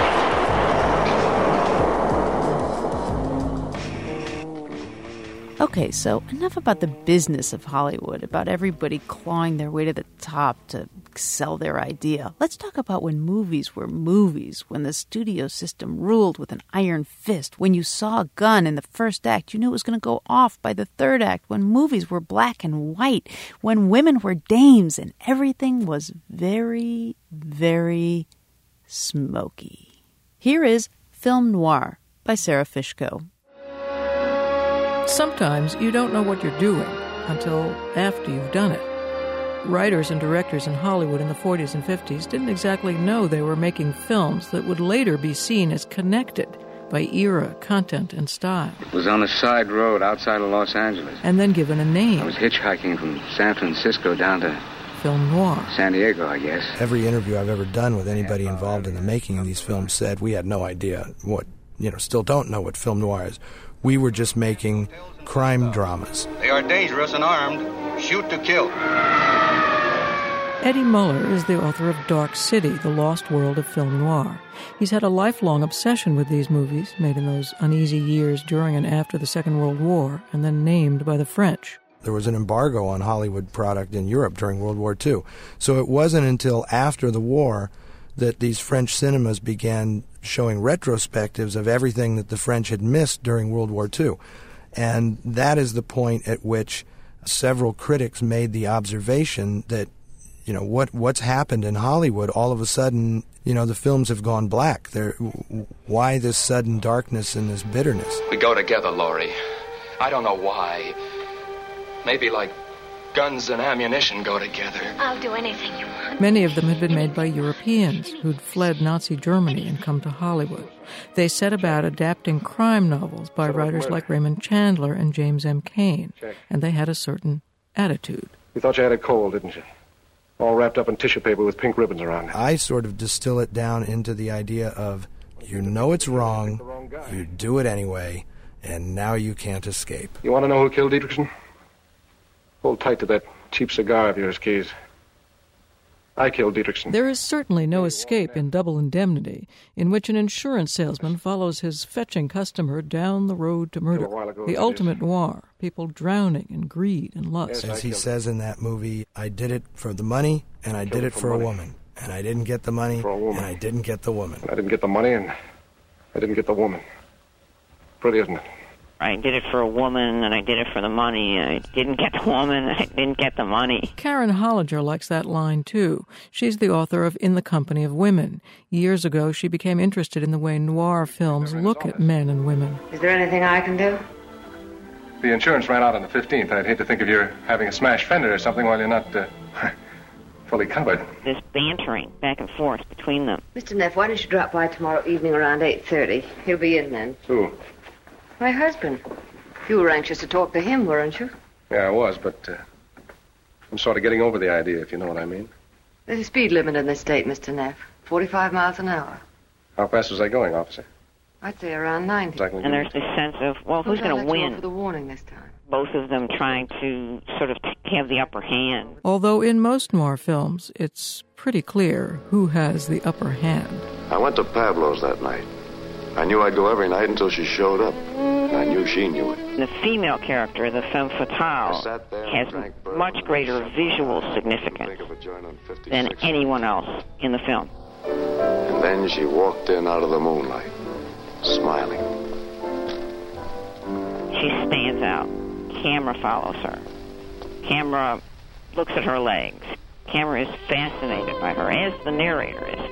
sir! Okay, so enough about the business of Hollywood, about everybody clawing their way to the top to sell their idea. Let's talk about when movies were movies, when the studio system ruled with an iron fist, when you saw a gun in the first act, you knew it was going to go off by the third act, when movies were black and white, when women were dames, and everything was very, very smoky. Here is Film Noir by Sarah Fishko. Sometimes you don't know what you're doing until after you've done it. Writers and directors in Hollywood in the 40s and 50s didn't exactly know they were making films that would later be seen as connected by era, content, and style. It was on a side road outside of Los Angeles. And then given a name. I was hitchhiking from San Francisco down to Film Noir. San Diego, I guess. Every interview I've ever done with anybody involved in the making of these films said we had no idea what, still don't know what film noir is. We were just making crime dramas. They are dangerous and armed. Shoot to kill. Eddie Muller is the author of Dark City, The Lost World of Film Noir. He's had a lifelong obsession with these movies, made in those uneasy years during and after the Second World War, and then named by the French. There was an embargo on Hollywood product in Europe during World War II. So it wasn't until after the war that these French cinemas began showing retrospectives of everything that the French had missed during World War II. And that is the point at which several critics made the observation that, what's happened in Hollywood, all of a sudden, the films have gone black. Why this sudden darkness and this bitterness? We go together, Laurie. I don't know why. Maybe like guns and ammunition go together. I'll do anything you want. Many of them had been made by Europeans who'd fled Nazi Germany and come to Hollywood. They set about adapting crime novels by writers like Raymond Chandler and James M. Cain, and they had a certain attitude. You thought you had a cold, didn't you? All wrapped up in tissue paper with pink ribbons around it. I sort of distill it down into the idea of, it's wrong, you do it anyway, and now you can't escape. You want to know who killed Dietrichson? Hold tight to that cheap cigar of yours, Keys. I killed Dietrichson. There is certainly no escape in Double Indemnity, in which an insurance salesman follows his fetching customer down the road to murder. The ultimate noir, people drowning in greed and lust. As he says in that movie, I did it for the money, and I did it for a woman. And I didn't get the money, and I didn't get the woman. I didn't get the money, and I didn't get the woman. Pretty, isn't it? I did it for a woman, and I did it for the money. I didn't get the woman, and I didn't get the money. Karen Hollinger likes that line, too. She's the author of In the Company of Women. Years ago, she became interested in the way noir films look at men and women. Is there anything I can do? The insurance ran out on the 15th. I'd hate to think of you having a smashed fender or something while you're not fully covered. This bantering back and forth between them. Mr. Neff, why don't you drop by tomorrow evening around 8:30? He'll be in then. Who? My husband. You were anxious to talk to him, weren't you? Yeah, I was, but I'm sort of getting over the idea, if you know what I mean. There's a speed limit in this state, Mr. Neff. 45 miles an hour. How fast was I going, officer? I'd say around 90. And there's this sense of, who's going to win? For the warning this time. Both of them trying to sort of have the upper hand. Although in most noir films, it's pretty clear who has the upper hand. I went to Pablo's that night. I knew I'd go every night until she showed up. I knew she knew it. The female character, the femme fatale, has much greater visual significance than anyone else in the film. And then she walked in out of the moonlight, smiling. She stands out. Camera follows her. Camera looks at her legs. Camera is fascinated by her, as the narrator is.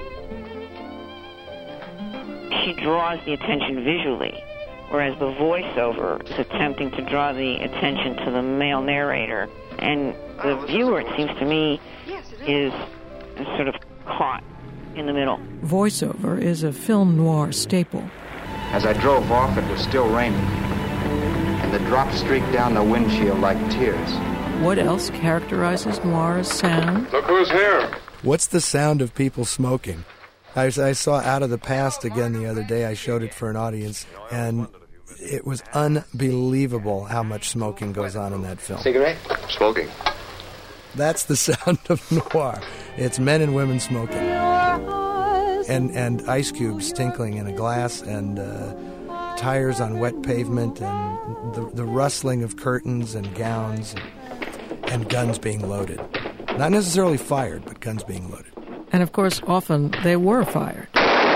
She draws the attention visually, whereas the voiceover is attempting to draw the attention to the male narrator. And the viewer, it seems to me, is sort of caught in the middle. Voiceover is a film noir staple. As I drove off, it was still raining, and the drops streaked down the windshield like tears. What else characterizes noir's sound? Look who's here. What's the sound of people smoking? I saw Out of the Past again the other day. I showed it for an audience, and it was unbelievable how much smoking goes on in that film. Cigarette? Smoking. That's the sound of noir. It's men and women smoking. And ice cubes tinkling in a glass, and tires on wet pavement and the rustling of curtains and gowns and guns being loaded. Not necessarily fired, but guns being loaded. And of course, often they were fired.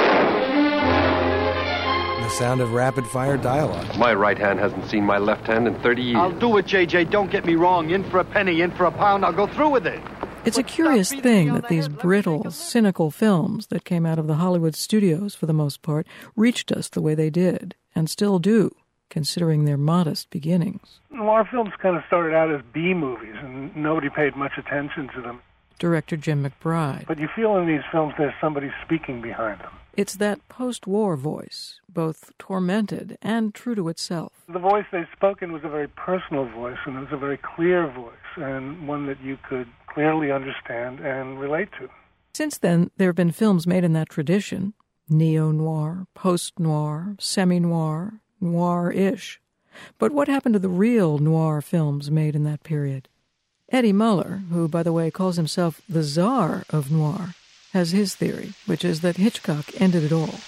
The sound of rapid-fire dialogue. My right hand hasn't seen my left hand in 30 years. I'll do it, J.J. Don't get me wrong. In for a penny, in for a pound. I'll go through with it. It's a curious thing that these brittle, cynical films that came out of the Hollywood studios, for the most part, reached us the way they did, and still do, considering their modest beginnings. Noir films kind of started out as B-movies, and nobody paid much attention to them. Director Jim McBride. But you feel in these films there's somebody speaking behind them. It's that post-war voice, both tormented and true to itself. The voice they spoke in was a very personal voice, and it was a very clear voice, and one that you could clearly understand and relate to. Since then, there have been films made in that tradition, neo-noir, post-noir, semi-noir, noir-ish. But what happened to the real noir films made in that period? Eddie Muller, who, by the way, calls himself the czar of noir, has his theory, which is that Hitchcock ended it all.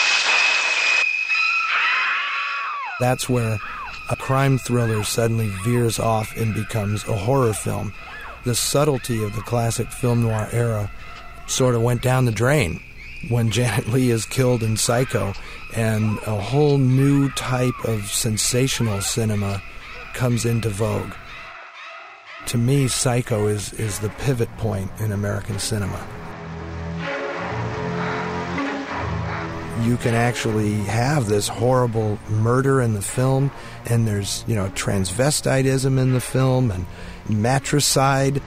That's where a crime thriller suddenly veers off and becomes a horror film. The subtlety of the classic film noir era sort of went down the drain when Janet Leigh is killed in Psycho, and a whole new type of sensational cinema comes into vogue. To me, Psycho is the pivot point in American cinema. You can actually have this horrible murder in the film, and there's, transvestitism in the film and matricide.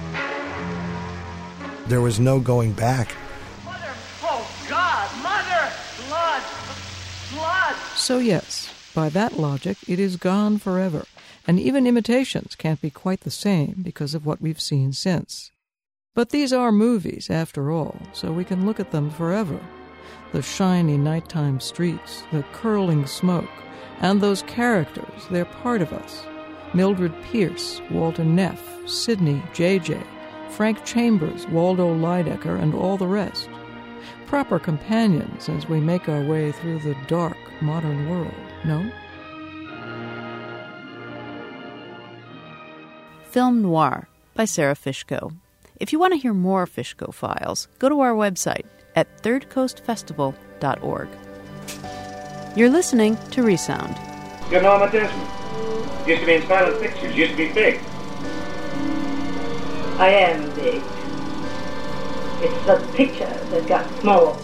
There was no going back. Mother, oh God, Mother, blood. So yes, by that logic, it is gone forever, and even imitations can't be quite the same because of what we've seen since. But these are movies, after all, so we can look at them forever. The shiny nighttime streets, the curling smoke, and those characters, they're part of us. Mildred Pierce, Walter Neff, Sidney, J.J., Frank Chambers, Waldo Lydecker, and all the rest. Proper companions as we make our way through the dark, modern world, no? Film Noir by Sarah Fishko. If you want to hear more Fishko files, go to our website at thirdcoastfestival.org. You're listening to Resound. You're Norma Desmond. Used to be in silent pictures. Used to be big. I am big. It's the picture that got small.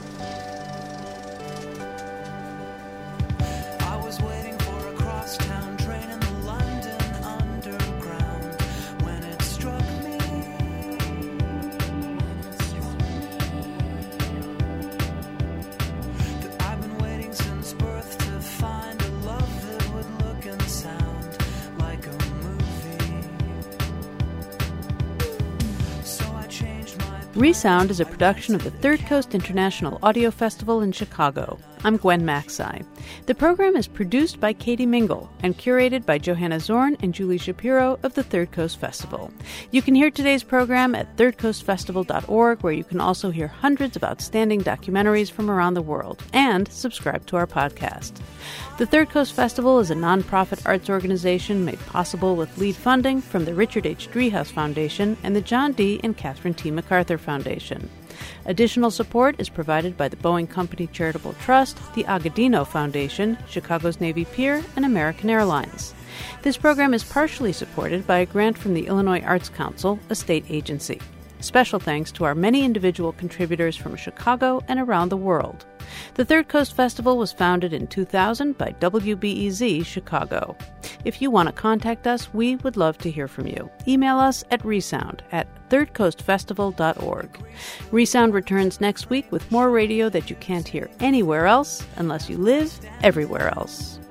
Resound is a production of the Third Coast International Audio Festival in Chicago. I'm Gwen Macsai. The program is produced by Katie Mingle and curated by Johanna Zorn and Julie Shapiro of the Third Coast Festival. You can hear today's program at thirdcoastfestival.org, where you can also hear hundreds of outstanding documentaries from around the world, and subscribe to our podcast. The Third Coast Festival is a nonprofit arts organization made possible with lead funding from the Richard H. Driehaus Foundation and the John D. and Catherine T. MacArthur Foundation. Additional support is provided by the Boeing Company Charitable Trust, the Agudino Foundation, Chicago's Navy Pier, and American Airlines. This program is partially supported by a grant from the Illinois Arts Council, a state agency. Special thanks to our many individual contributors from Chicago and around the world. The Third Coast Festival was founded in 2000 by WBEZ Chicago. If you want to contact us, we would love to hear from you. Email us at resound@thirdcoastfestival.org. Resound returns next week with more radio that you can't hear anywhere else unless you live everywhere else.